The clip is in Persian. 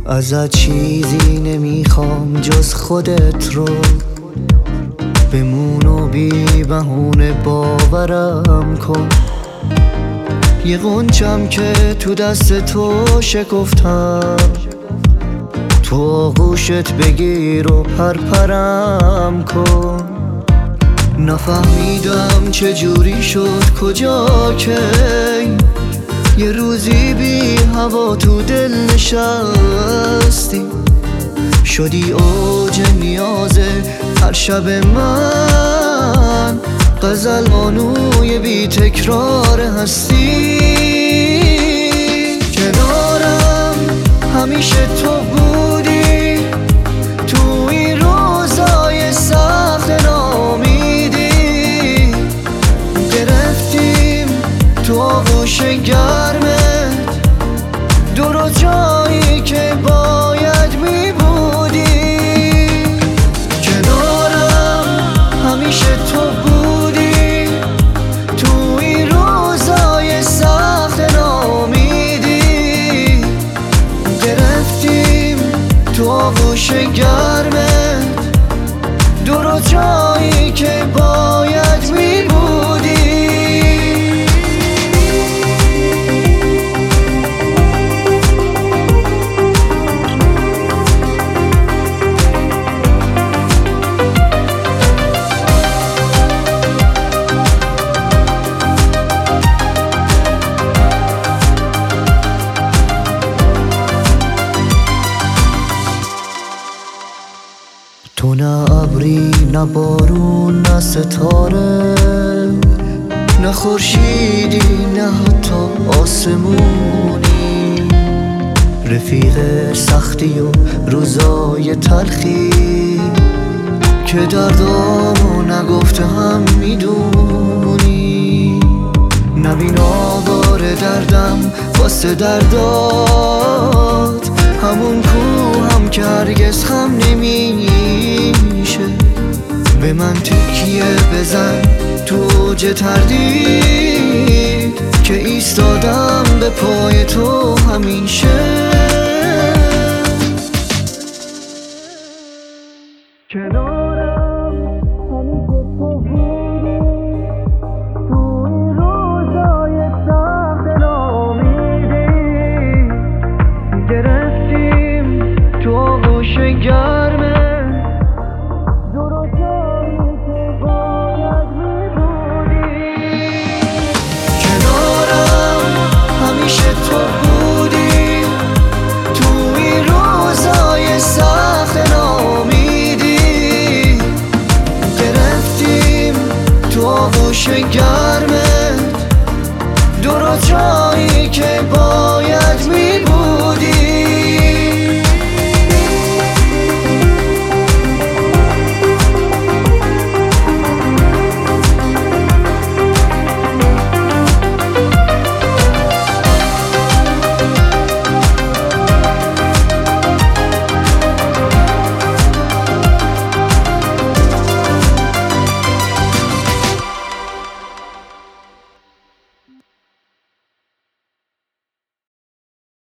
ازت چیزی نمیخوام جز خودت رو، بمون و بی بهونه باورم کن. یه غنچم که تو دست تو شکفتم، تو آغوشت بگیر و پرپرم کن. نفهمیدم چجوری شد کجا که یه روزی بی هوا تو دل نشستی، شدی اوج نیاز هر شب من، غزلبانوی بی تکرار هستی. کنارم همیشه تو بودی، تو این روزای سخت ناامیدی، گرفتیم تو آغوش گرمت دور جایی که باید می بودی. کنارم همیشه تو بودی، تو این روزای سخت ناامیدی، گرفتیم تو آغوش گرمت دور جایی که باید می بودی. تو نه ابری نه بارون نه ستاره، نه خورشیدی نه حتی آسمونی، رفیق سختی و روزای تلخی که دردامو نگفته هم میدونی. نبین آوار دردم واسه دردات، همون کو هم که هرگز هم نمیشه. به من تکیه بزن تو اوج تردید که ایستادم به پای تو همیشه.